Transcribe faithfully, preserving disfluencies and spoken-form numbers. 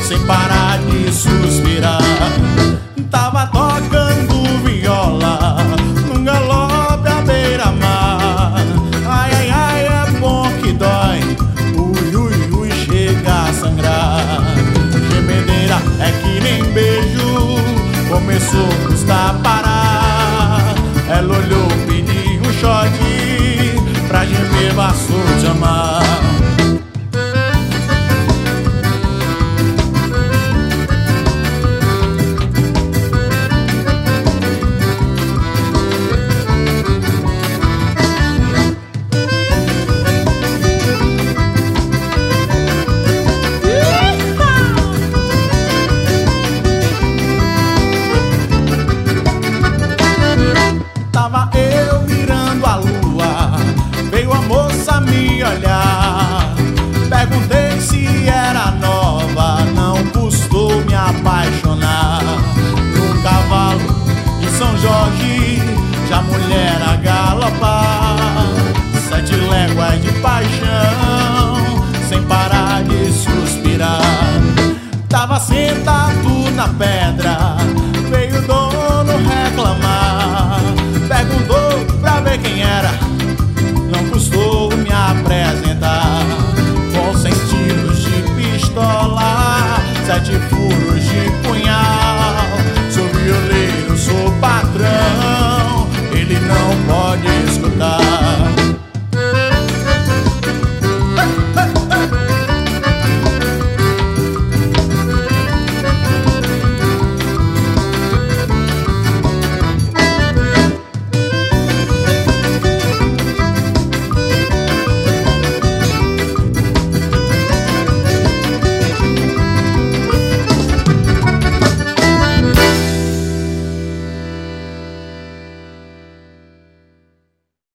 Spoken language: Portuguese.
sem parar de suspirar. Tava tocando viola num galope à beira-mar. Ai, ai, ai, é bom que dói, ui, ui, ui, chega a sangrar. Gemedeira é que nem beijo, começou a custar parar. Ela olhou, pediu um shot pra gemer, passou de amar. Tava eu mirando a lua, veio a moça me olhar. Perguntei se era nova, não custou me apaixonar. Num cavalo de São Jorge, já mulher a galopar. Sete léguas de paixão, sem parar de suspirar. Tava sentado na pedra, veio o dono reclamar. Perguntou pra ver quem era, não custou me apresentar. Com sentidos de pistola, sete furos